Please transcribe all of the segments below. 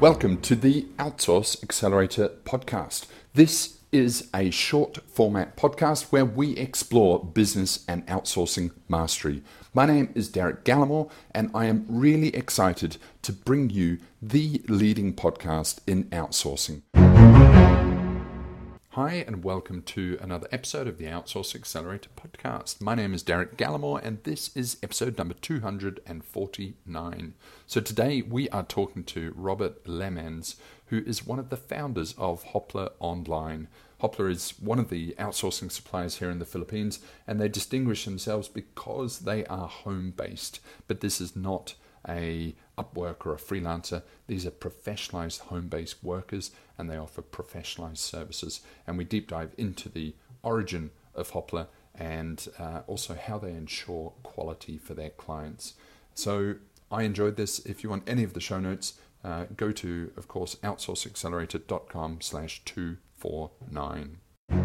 Welcome to the Outsource Accelerator podcast. This is a short format podcast where we explore business and outsourcing mastery. My name is Derek Gallimore, and I am really excited to bring you the leading podcast in outsourcing. Hi, and welcome to another episode of the Outsource Accelerator podcast. My name is Derek Gallimore, and this is episode number 249. So today we are talking to Robert Lemans, who is one of the founders of Hoppler Online. Hoppler is one of the outsourcing suppliers here in the Philippines, and they distinguish themselves because they are home-based. But this is not a Upwork or a freelancer. These are professionalized home-based workers, and they offer professionalized services. And we deep dive into the origin of Hoppler and also how they ensure quality for their clients. So I enjoyed this. If you want any of the show notes, go to, of course, outsourceaccelerator.com/249.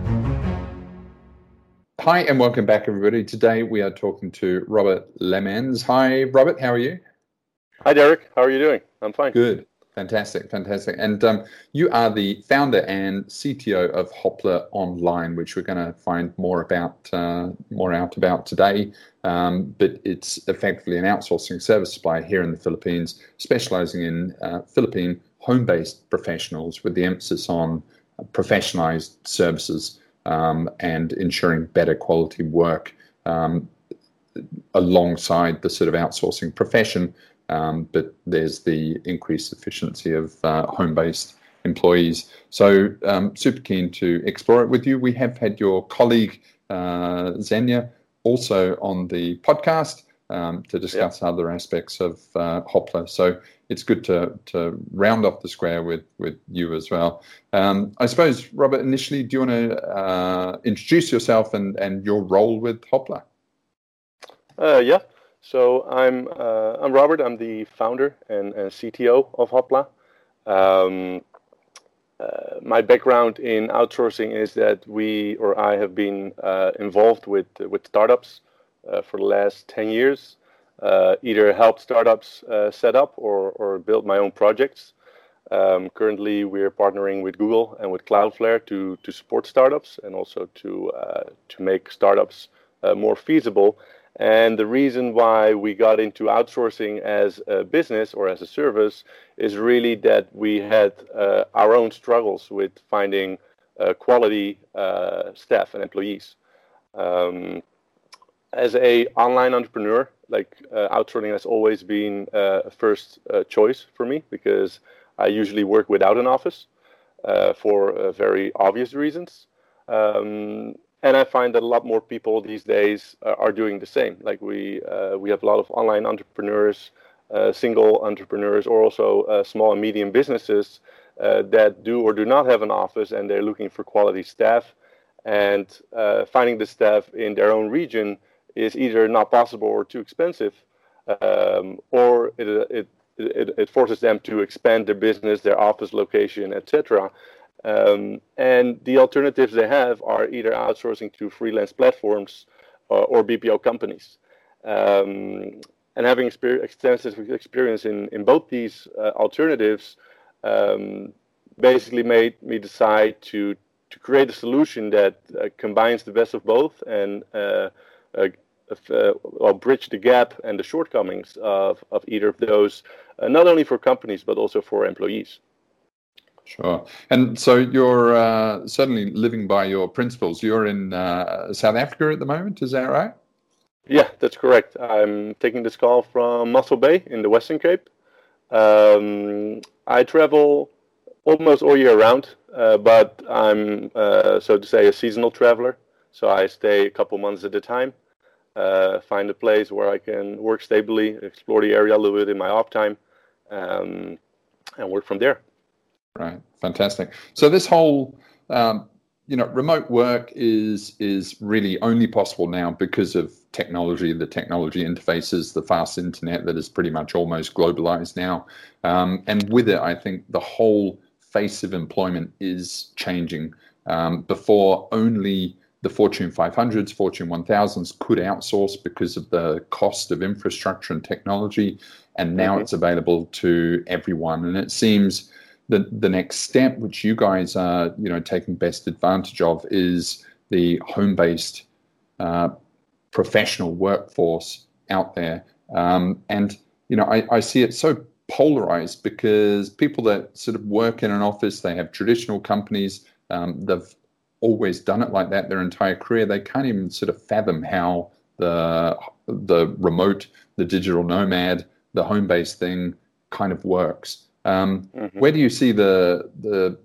Hi, and welcome back, everybody. Today we are talking to Robert Lemans. Hi, Robert. How are you? Hi, Derek. How are you doing? I'm fine. Good. Fantastic. And you are the founder and CTO of Hoppler Online, which we're going to find more out about today. But it's effectively an outsourcing service supplier here in the Philippines, specializing in Philippine home-based professionals with the emphasis on professionalized services and ensuring better quality work alongside the sort of outsourcing profession. But there's the increased efficiency of home-based employees. So super keen to explore it with you. We have had your colleague, Xenia, also on the podcast to discuss other aspects of Hoppler. So it's good to round off the square with you as well. I suppose, Robert, initially, do you want to introduce yourself and your role with Hoppler? Yeah. So I'm Robert. I'm the founder and CTO of Hoppler. My background in outsourcing is that I have been involved with startups for the last 10 years. Either helped startups set up or build my own projects. Currently, we're partnering with Google and with Cloudflare to support startups and also to make startups more feasible. And the reason why we got into outsourcing as a business or as a service is really that we had our own struggles with finding quality staff and employees. As a online entrepreneur, outsourcing has always been a first choice for me because I usually work without an office for very obvious reasons. And I find that a lot more people these days are doing the same. Like we have a lot of online entrepreneurs, single entrepreneurs, or also small and medium businesses that do or do not have an office, and they're looking for quality staff. And finding the staff in their own region is either not possible or too expensive, or it forces them to expand their business, their office location, etc. And the alternatives they have are either outsourcing to freelance platforms or BPO companies. And having extensive experience in both these alternatives basically made me decide to create a solution that combines the best of both and bridge the gap and the shortcomings of either of those, not only for companies but also for employees. Sure. And so you're certainly living by your principles. You're in South Africa at the moment, is that right? Yeah, that's correct. I'm taking this call from Mossel Bay in the Western Cape. I travel almost all year round, but I'm, so to say, a seasonal traveler. So I stay a couple months at a time, find a place where I can work stably, explore the area a little bit in my off time, and work from there. Right, fantastic. So this whole, remote work is really only possible now because of technology, the technology interfaces, the fast internet that is pretty much almost globalized now. And with it, I think the whole face of employment is changing. Before, only the Fortune 500s, Fortune 1000s could outsource because of the cost of infrastructure and technology. and now it's available to everyone. And it seems that the next step, which you guys are, taking best advantage of, is the home-based professional workforce out there. I see it so polarized, because people that sort of work in an office, they have traditional companies, they've always done it like that their entire career. They can't even sort of fathom how the remote, the digital nomad, the home-based thing kind of works. Where do you see the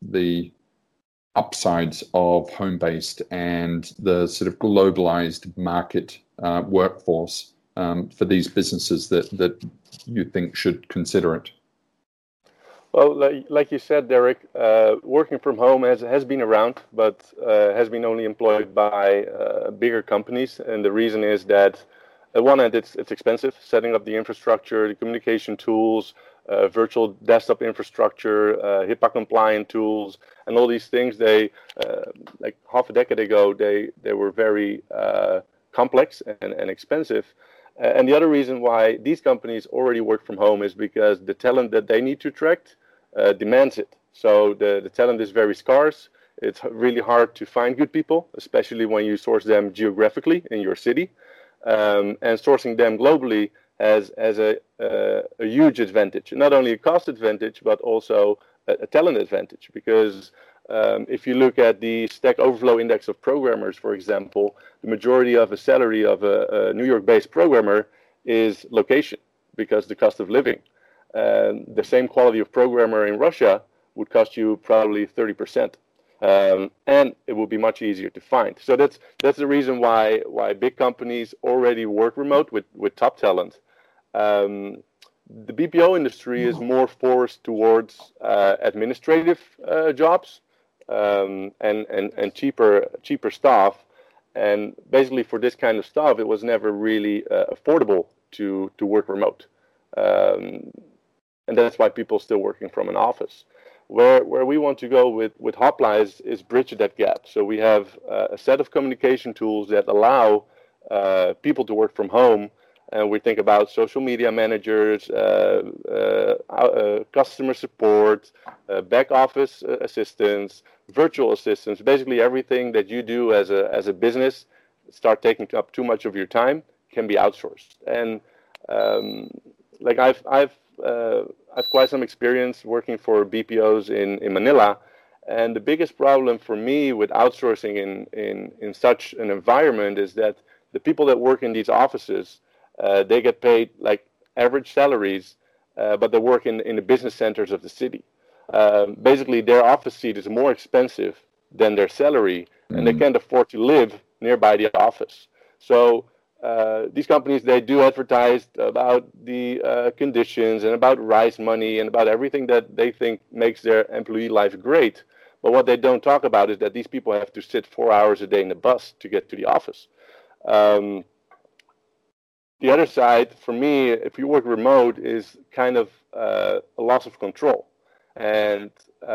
upsides of home-based and the sort of globalized market workforce for these businesses that you think should consider it? Well, like you said, Derek, working from home has been around, but has been only employed by bigger companies. And the reason is that, at one end, it's expensive, setting up the infrastructure, the communication tools, virtual desktop infrastructure, HIPAA-compliant tools, and all these things. They, like half a decade ago, they were very complex and expensive. And the other reason why these companies already work from home is because the talent that they need to attract demands it. So the talent is very scarce. It's really hard to find good people, especially when you source them geographically in your city. And sourcing them globally has a huge advantage. Not only a cost advantage, but also a talent advantage. Because if you look at the Stack Overflow Index of programmers, for example, the majority of a salary of a New York-based programmer is location, because the cost of living. The same quality of programmer in Russia would cost you probably 30%. And it will be much easier to find. So that's the reason why big companies already work remote with top talent. The BPO industry is more forced towards administrative jobs and cheaper staff. And basically, for this kind of stuff, it was never really affordable to work remote. And that's why people are still working from an office. Where we want to go with Hopla is bridge that gap. So we have a set of communication tools that allow people to work from home. And we think about social media managers, customer support, back office assistants, virtual assistants, basically everything that you do as a business start taking up too much of your time can be outsourced. And like I've quite some experience working for BPOs in Manila, and the biggest problem for me with outsourcing in such an environment is that the people that work in these offices, they get paid like average salaries, but they work in the business centers of the city. Basically, their office seat is more expensive than their salary, and they can't afford to live nearby the office. So these companies, they do advertise about the conditions and about rise money and about everything that they think makes their employee life great. But what they don't talk about is that these people have to sit 4 hours a day in the bus to get to the office. The other side, for me, if you work remote, is kind of a loss of control and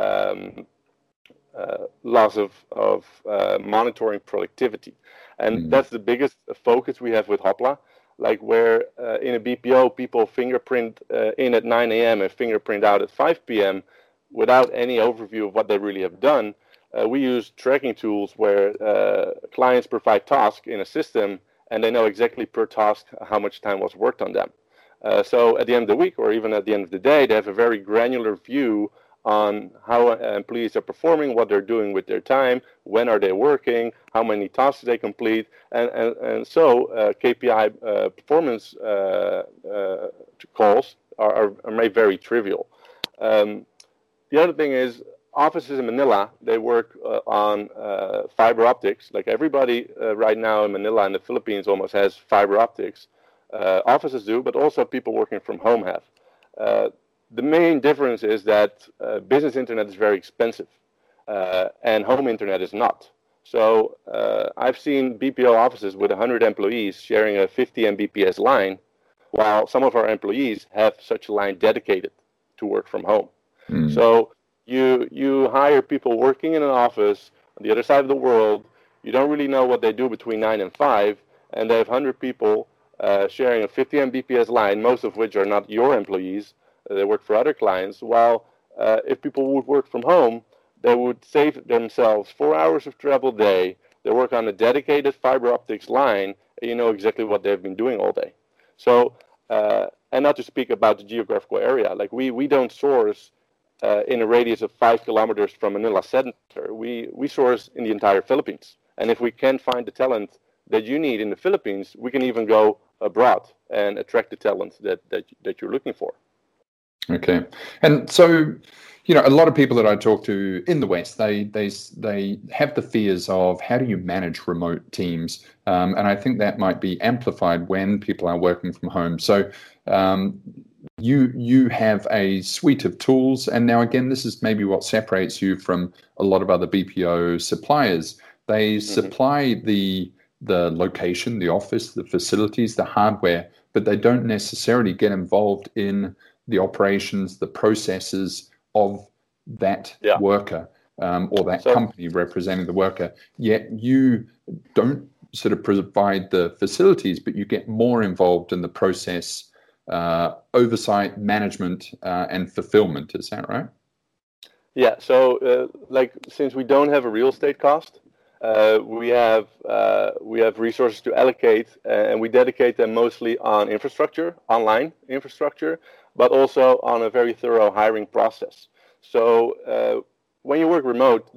loss of monitoring productivity. And that's the biggest focus we have with Hopla. Like where in a BPO, people fingerprint in at 9 a.m. and fingerprint out at 5 p.m. without any overview of what they really have done. We use tracking tools where clients provide tasks in a system, and they know exactly per task how much time was worked on them. So at the end of the week, or even at the end of the day, they have a very granular view on how employees are performing, what they're doing with their time, when are they working, how many tasks they complete, and so KPI performance calls are made very trivial. The other thing is, offices in Manila, they work on fiber optics. Like everybody right now in Manila and the Philippines almost has fiber optics. Offices do, but also people working from home have. The main difference is that business internet is very expensive and home internet is not. So I've seen BPO offices with 100 employees sharing a 50 Mbps line, while some of our employees have such a line dedicated to work from home. So you hire people working in an office on the other side of the world. You don't really know what they do between 9 and 5, and they have 100 people sharing a 50 Mbps line, most of which are not your employees. They work for other clients. While if people would work from home, they would save themselves 4 hours of travel a day. They work on a dedicated fiber optics line, and you know exactly what they've been doing all day. So, and not to speak about the geographical area, like we don't source in a radius of 5 kilometers from Manila Center. We source in the entire Philippines. And if we can find the talent that you need in the Philippines, we can even go abroad and attract the talent that you're looking for. Okay. And so, you know, a lot of people that I talk to in the West, they have the fears of how do you manage remote teams, and I think that might be amplified when people are working from home. So, you have a suite of tools, and now again, this is maybe what separates you from a lot of other BPO suppliers. They supply the location, the office, the facilities, the hardware, but they don't necessarily get involved in the operations, the processes of that worker or that company representing the worker. Yet you don't sort of provide the facilities, but you get more involved in the process, oversight, management, and fulfillment. Is that right? Yeah. So, like, since we don't have a real estate cost, we have resources to allocate, and we dedicate them mostly on infrastructure, online infrastructure, but also on a very thorough hiring process. So when you work remote,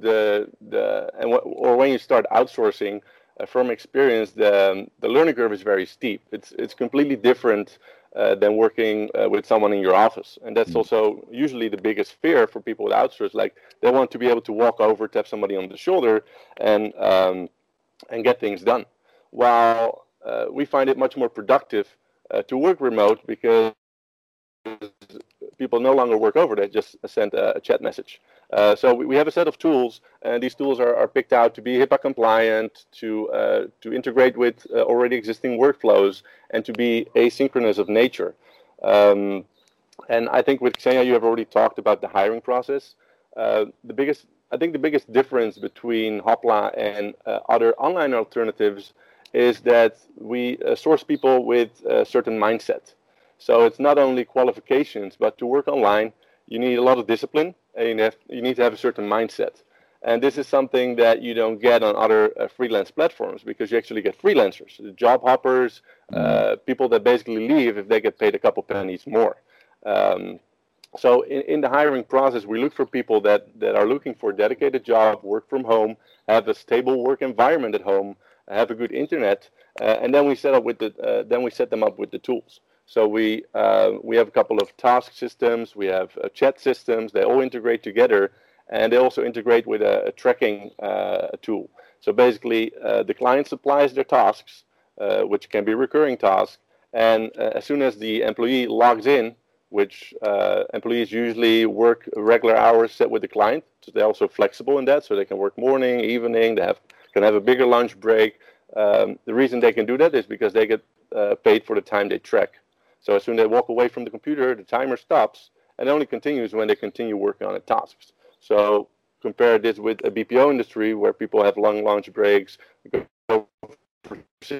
or when you start outsourcing, from experience, the learning curve is very steep. It's completely different than working with someone in your office, and that's also usually the biggest fear for people with outsource. Like, they want to be able to walk over, tap somebody on the shoulder, and get things done. While we find it much more productive to work remote because people no longer work over, they just send a chat message. So we have a set of tools, and these tools are picked out to be HIPAA compliant, to integrate with already existing workflows, and to be asynchronous of nature. And I think with Xenia, you have already talked about the hiring process. I think the biggest difference between Hopla and other online alternatives is that we source people with a certain mindset. So it's not only qualifications, but to work online, you need a lot of discipline, and you need to have a certain mindset. And this is something that you don't get on other freelance platforms, because you actually get freelancers, job hoppers, people that basically leave if they get paid a couple pennies more. So in the hiring process, we look for people that are looking for a dedicated job, work from home, have a stable work environment at home, have a good internet, and then we set them up with the tools. So we have a couple of task systems, we have chat systems, they all integrate together, and they also integrate with a tracking tool. So basically, the client supplies their tasks, which can be recurring tasks, and as soon as the employee logs in, which employees usually work regular hours set with the client, so they're also flexible in that, so they can work morning, evening, can have a bigger lunch break. The reason they can do that is because they get paid for the time they track. So as soon as they walk away from the computer, the timer stops, and it only continues when they continue working on the tasks. So compare this with a BPO industry where people have long lunch breaks, go for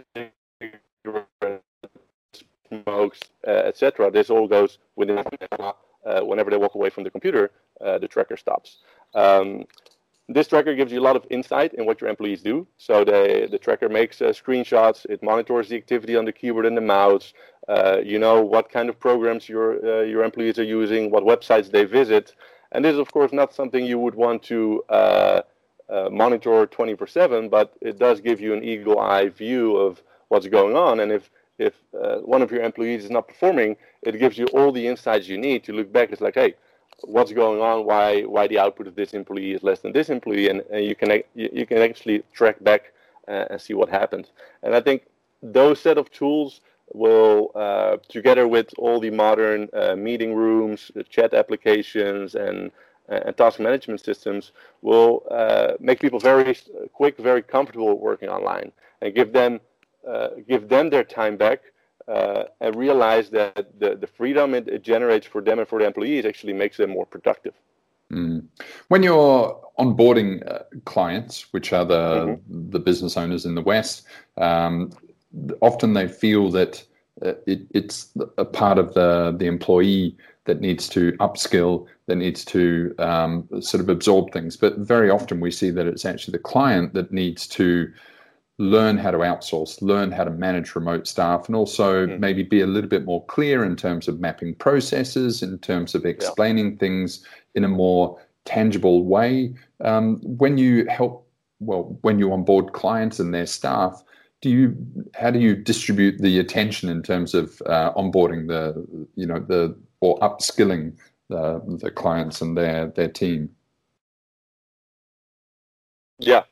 smokes, etc. This all goes within whenever they walk away from the computer, the tracker stops. This tracker gives you a lot of insight in what your employees do. So the tracker makes screenshots, it monitors the activity on the keyboard and the mouse. You know what kind of programs your employees are using, what websites they visit. And this is, of course, not something you would want to monitor 24/7, but it does give you an eagle-eye view of what's going on. And if one of your employees is not performing, it gives you all the insights you need to look back. It's like, hey, what's going on? Why the output of this employee is less than this employee? And you can actually track back and see what happened. And I think those set of tools will, together with all the modern meeting rooms, chat applications, and task management systems, will make people very quick, very comfortable working online, and give them their time back, and realize that the freedom it generates for them and for the employees actually makes them more productive. When you're onboarding clients, which are the business owners in the West, often they feel that it's a part of the employee that needs to upskill, that needs to sort of absorb things. But very often we see that it's actually the client that needs to learn how to outsource, learn how to manage remote staff, and also maybe be a little bit more clear in terms of mapping processes, in terms of explaining things in a more tangible way. When you onboard clients and their staff, how do you distribute the attention in terms of onboarding or upskilling the clients and their team? Yeah.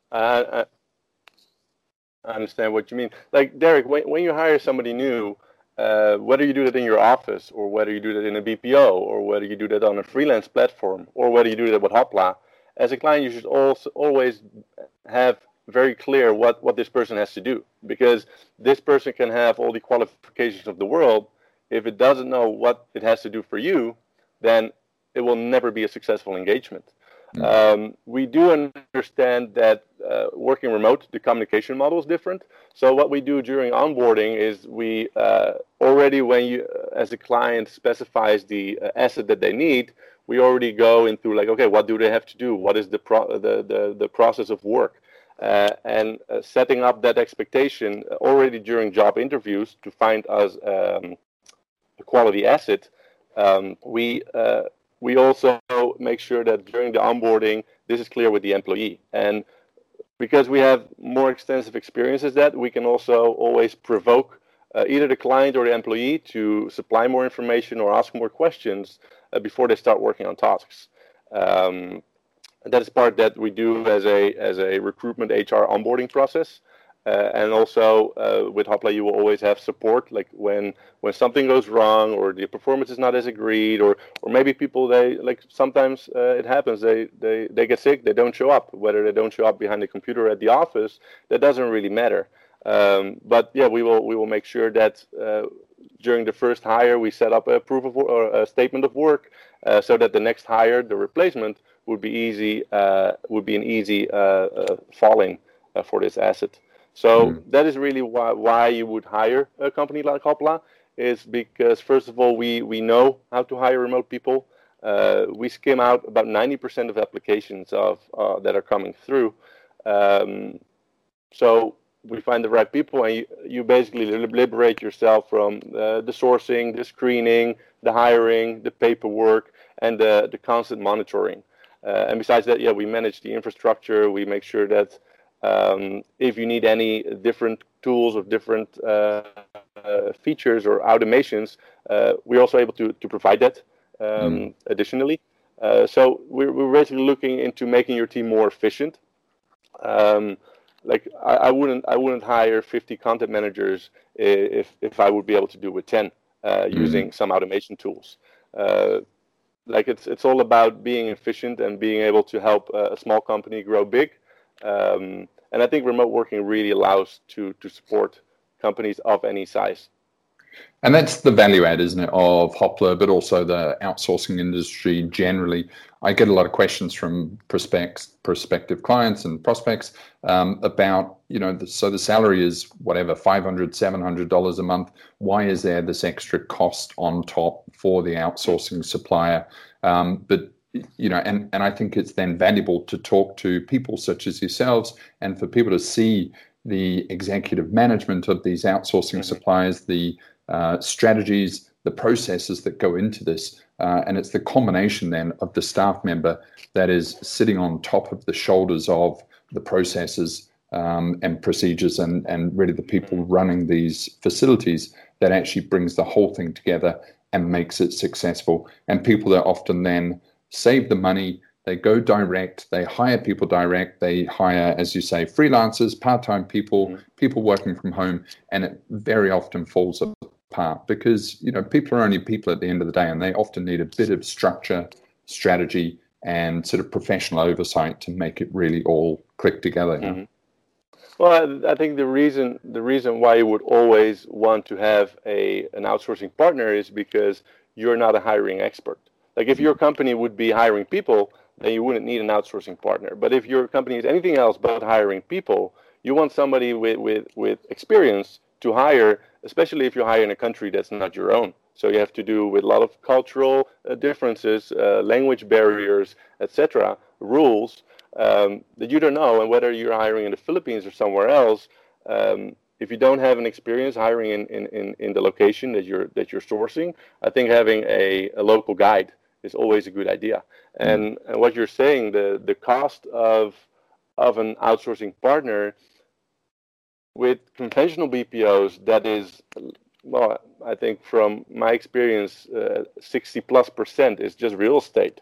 I understand what you mean. Like, Derek, when you hire somebody new, whether you do that in your office or whether you do that in a BPO or whether you do that on a freelance platform or whether you do that with Hopla, as a client, you should also always have very clear what this person has to do, because this person can have all the qualifications of the world. If it doesn't know what it has to do for you, then it will never be a successful engagement. We do understand that working remote, the communication model is different. So what we do during onboarding is we already, when you, as a client, specifies the asset that they need, we already go into like, okay, what do they have to do? What is the process of work? And setting up that expectation already during job interviews to find us a quality asset. We also make sure that during the onboarding, this is clear with the employee. And because we have more extensive experiences that, we can also always provoke either the client or the employee to supply more information or ask more questions before they start working on tasks. And that is part that we do as a recruitment HR onboarding process. And also with Hopla, you will always have support, like when something goes wrong or the performance is not as agreed, or maybe people, sometimes it happens, they get sick, they don't show up. Whether they don't show up behind the computer at the office, that doesn't really matter. But yeah, we will make sure that during the first hire we set up a proof of or a statement of work, so that the next hire, the replacement, would be an easy falling for this asset. So that is really why you would hire a company like Hopla, is because, first of all, we know how to hire remote people. We skim out about 90% of applications that are coming through. So we find the right people, and you basically liberate yourself from the sourcing, the screening, the hiring, the paperwork, and the constant monitoring. And besides that, we manage the infrastructure. We make sure that if you need any different tools or different features or automations, we're also able to provide that additionally. So we're basically looking into making your team more efficient. I wouldn't hire 50 content managers if I would be able to do with 10 using some automation tools. It's all about being efficient and being able to help a small company grow big. And I think remote working really allows to support companies of any size. And that's the value add, isn't it, of Hopla, but also the outsourcing industry generally. I get a lot of questions from prospective clients and prospects about, so the salary is whatever, $500, $700 a month. Why is there this extra cost on top for the outsourcing supplier? But and I think it's then valuable to talk to people such as yourselves and for people to see the executive management of these outsourcing suppliers, the strategies, the processes that go into this. And it's the combination then of the staff member that is sitting on top of the shoulders of the processes and procedures and really the people running these facilities that actually brings the whole thing together and makes it successful. And people that often then save the money, they go direct, they hire people direct, they hire, as you say, freelancers, part-time people, people working from home, and it very often falls apart because, people are only people at the end of the day, and they often need a bit of structure, strategy, and sort of professional oversight to make it really all click together. Well, I think the reason why you would always want to have an outsourcing partner is because you're not a hiring expert. Like if your company would be hiring people, then you wouldn't need an outsourcing partner. But if your company is anything else but hiring people, you want somebody with experience to hire, especially if you hire in a country that's not your own. So you have to do with a lot of cultural differences, language barriers, etc., rules that you don't know. And whether you're hiring in the Philippines or somewhere else, if you don't have an experience hiring in the location that you're sourcing, I think having a local guide is always a good idea. And what you're saying, the cost of an outsourcing partner with conventional BPOs, that is, well, I think from my experience, 60+% is just real estate.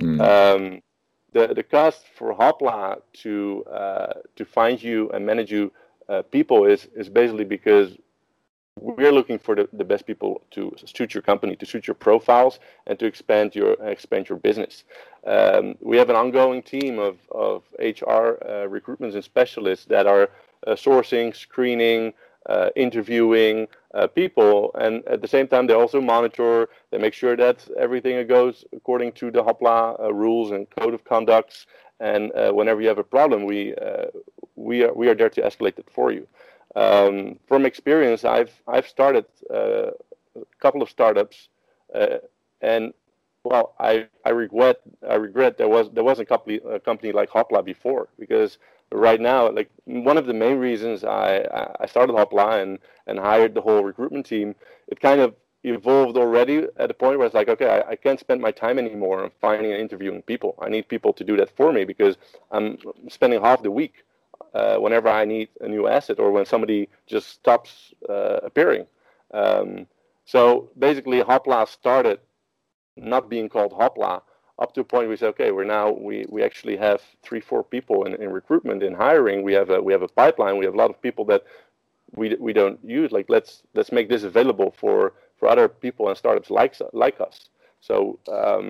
The cost for Hopla to find you and manage you people is basically because we're looking for the best people to suit your company, to suit your profiles, and to expand your business. We have an ongoing team of HR recruitments and specialists that are sourcing, screening, interviewing people, and at the same time they also monitor. They make sure that everything goes according to the Hopla rules and code of conducts. And whenever you have a problem, we are there to escalate it for you. From experience, I've started a couple of startups, and well, I regret there was a company like Hopla before, because right now, like, one of the main reasons I started Hopla and hired the whole recruitment team, it kind of evolved already at a point where it's like, okay, I can't spend my time anymore on finding and interviewing people. I need people to do that for me, because I'm spending half the week whenever I need a new asset or when somebody just stops appearing. So basically, Hopla started not being called Hopla up to a point where we say, okay, we actually have 3-4 people in recruitment, in hiring. We have a pipeline. We have a lot of people that we don't use. Like, let's make this available for other people and startups like us. So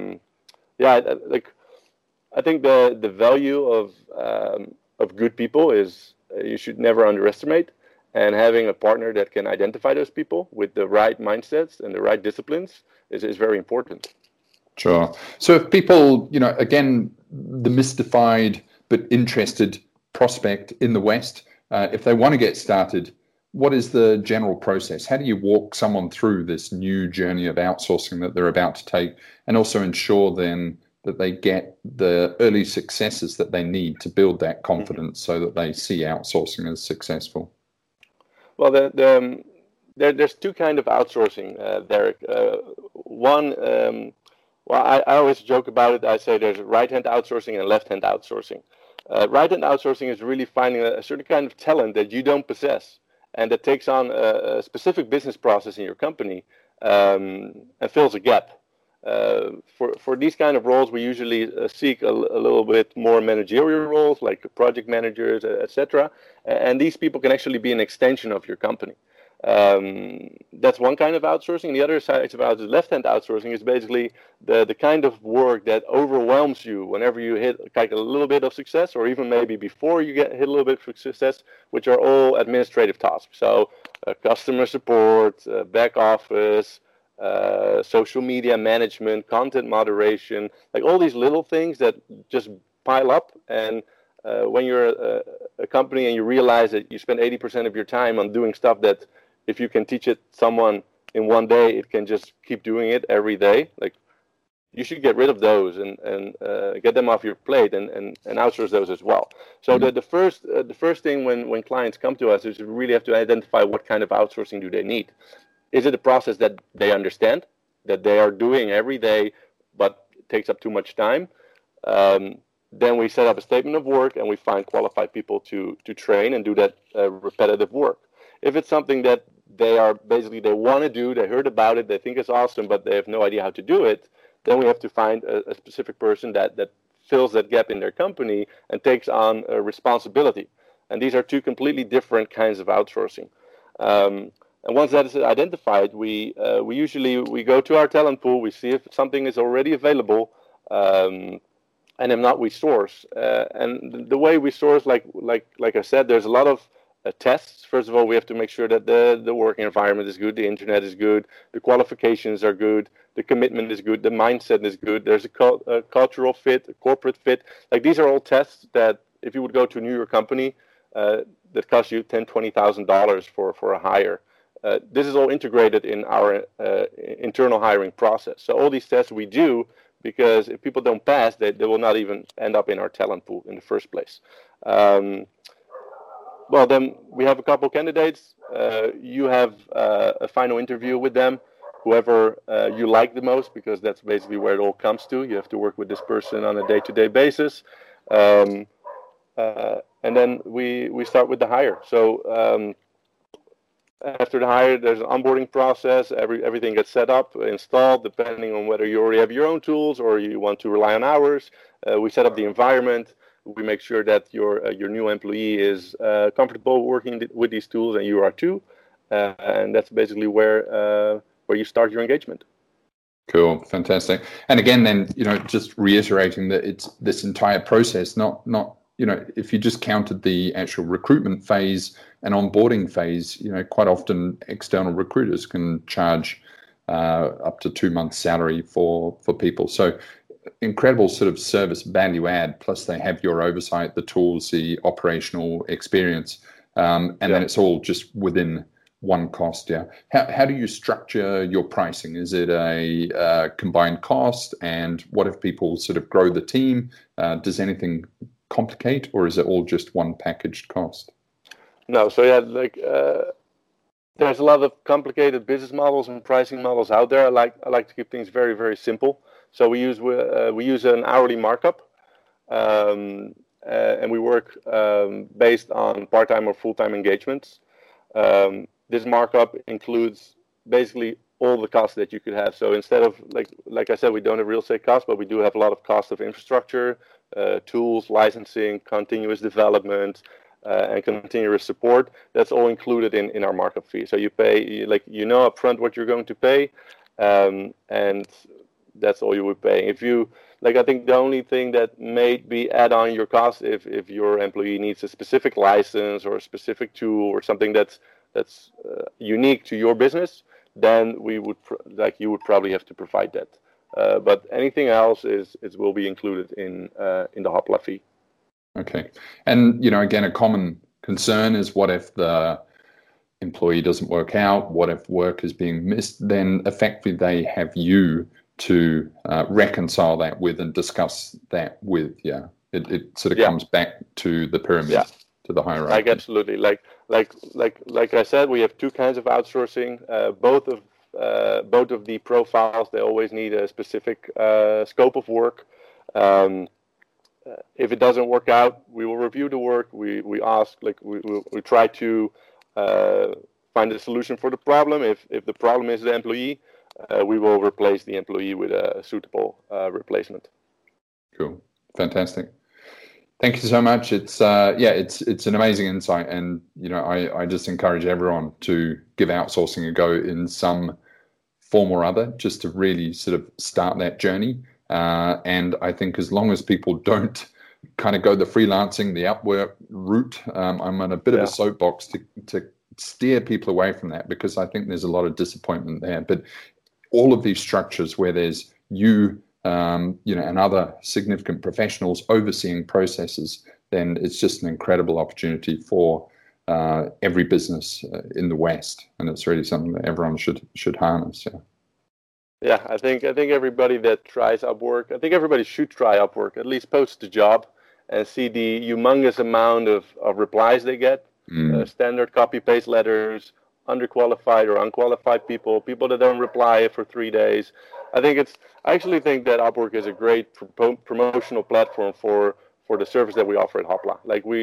I think the value of good people is you should never underestimate, and having a partner that can identify those people with the right mindsets and the right disciplines is very important. Sure. So if people, again, the mystified but interested prospect in the West, if they want to get started, what is the general process? How do you walk someone through this new journey of outsourcing that they're about to take, and also ensure then that they get the early successes that they need to build that confidence so that they see outsourcing as successful? Well, there's two kinds of outsourcing, Derek. One, I always joke about it. I say there's right-hand outsourcing and left-hand outsourcing. Right-hand outsourcing is really finding a certain kind of talent that you don't possess, and that takes on a specific business process in your company and fills a gap. For these kind of roles, we usually seek a little bit more managerial roles, like project managers, etc. And these people can actually be an extension of your company. That's one kind of outsourcing. The other side about the left-hand outsourcing is basically the kind of work that overwhelms you whenever you hit like a little bit of success, or even maybe before you hit a little bit of success, which are all administrative tasks. So customer support, back office, social media management, content moderation, like all these little things that just pile up. And when you're a company and you realize that you spend 80% of your time on doing stuff that if you can teach it someone in one day, it can just keep doing it every day. Like, you should get rid of those and get them off your plate and outsource those as well. So the first thing when clients come to us is we really have to identify what kind of outsourcing do they need. Is it a process that they understand, that they are doing every day, but it takes up too much time? Then we set up a statement of work and we find qualified people to train and do that repetitive work. If it's something that they want to do, they heard about it, they think it's awesome, but they have no idea how to do it, then we have to find a specific person that fills that gap in their company and takes on a responsibility. And these are two completely different kinds of outsourcing. And once that is identified, we usually go to our talent pool, we see if something is already available, and if not, we source. And the way we source, like I said, there's a lot of tests. First of all, we have to make sure that the working environment is good, the internet is good, the qualifications are good, the commitment is good, the mindset is good, there's a cultural fit, a corporate fit. Like, these are all tests that if you would go to a New York company, that costs you $10,000-$20,000 for a hire. This is all integrated in our internal hiring process. So all these tests we do, because if people don't pass, they will not even end up in our talent pool in the first place. Well, then we have a couple candidates. You have a final interview with them, whoever you like the most, because that's basically where it all comes to. You have to work with this person on a day-to-day basis. And then we start with the hire. So after the hire, there's an onboarding process. Everything gets set up, installed, depending on whether you already have your own tools or you want to rely on ours. We set up the environment. We make sure that your new employee is comfortable working with these tools, and you are too. And that's basically where you start your engagement. Cool, fantastic. And again, then just reiterating that it's this entire process, not if you just counted the actual recruitment phase and onboarding phase, quite often external recruiters can charge up to 2 months' salary for people. So incredible sort of service value add, plus they have your oversight, the tools, the operational experience, and then it's all just within one cost. How do you structure your pricing? Is it a combined cost? And what if people sort of grow the team? Does anything complicate, or is it all just one packaged cost? No, so there's a lot of complicated business models and pricing models out there. I like to keep things very, very simple. So we use an hourly markup, and we work based on part-time or full-time engagements. This markup includes basically all the costs that you could have. So instead of like I said, we don't have real estate costs, but we do have a lot of costs of infrastructure, tools, licensing, continuous development, and continuous support. That's all included in our markup fee. So you pay upfront what you're going to pay, and that's all you would pay. If you I think the only thing that may be add on your cost if your employee needs a specific license or a specific tool or something that's unique to your business, then you would probably have to provide that. But anything else will be included in the Hopla fee. Okay, and again, a common concern is what if the employee doesn't work out? What if work is being missed? Then effectively they have you to reconcile that with and discuss that with. It sort of comes back to the pyramid, to the hierarchy. Absolutely, like I said, we have two kinds of outsourcing. Both of the profiles, they always need a specific scope of work. If it doesn't work out, we will review the work. We ask, we try to find a solution for the problem. If the problem is the employee, we will replace the employee with a suitable replacement. Cool, fantastic. Thank you so much. It's an amazing insight, and I just encourage everyone to give outsourcing a go in some form or other, just to really sort of start that journey. And I think as long as people don't kind of go the freelancing, the Upwork route, I'm on a bit of a soapbox to steer people away from that, because I think there's a lot of disappointment there. But all of these structures where there's you and other significant professionals overseeing processes, then it's just an incredible opportunity for every business in the West, and it's really something that everyone should harness. Yeah, I think everybody that tries Upwork, I think everybody should try Upwork. At least post the job and see the humongous amount of replies they get. Standard copy-paste letters, underqualified or unqualified people that don't reply for 3 days. I actually think that Upwork is a great promotional platform for the service that we offer at Hopla.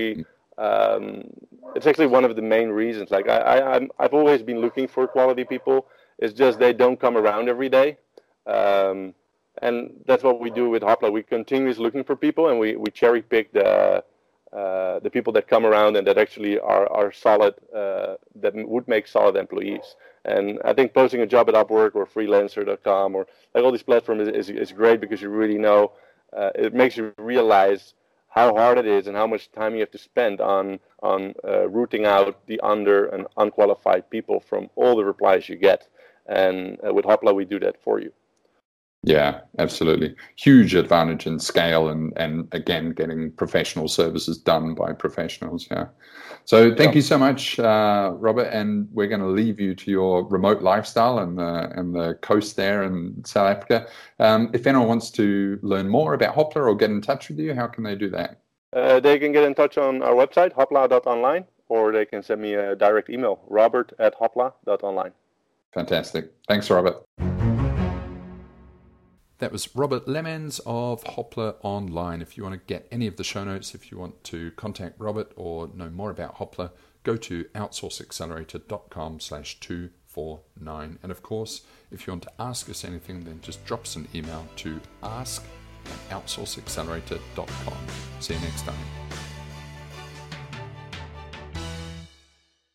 It's actually one of the main reasons. I've always been looking for quality people. It's just they don't come around every day. And that's what we do with Hopla. We continuously looking for people, and we cherry pick the people that come around and that actually are solid, that would make solid employees. And I think posting a job at Upwork or freelancer.com or all these platforms is great, because you really know, it makes you realize how hard it is and how much time you have to spend on rooting out the under and unqualified people from all the replies you get. And with Hopla, we do that for you. Yeah, absolutely. Huge advantage in scale and again, getting professional services done by professionals. Yeah. So Yeah. thank you so much, Robert. And we're going to leave you to your remote lifestyle and the coast there in South Africa. If anyone wants to learn more about Hoppler or get in touch with you, how can they do that? They can get in touch on our website, hopla.online, or they can send me a direct email, robert@hopla.online. Fantastic. Thanks, Robert. That was Robert Lemens of Hoppler Online. If you want to get any of the show notes, if you want to contact Robert or know more about Hoppler, go to outsourceaccelerator.com/249. And of course, if you want to ask us anything, then just drop us an email to ask@outsourceaccelerator.com. See you next time.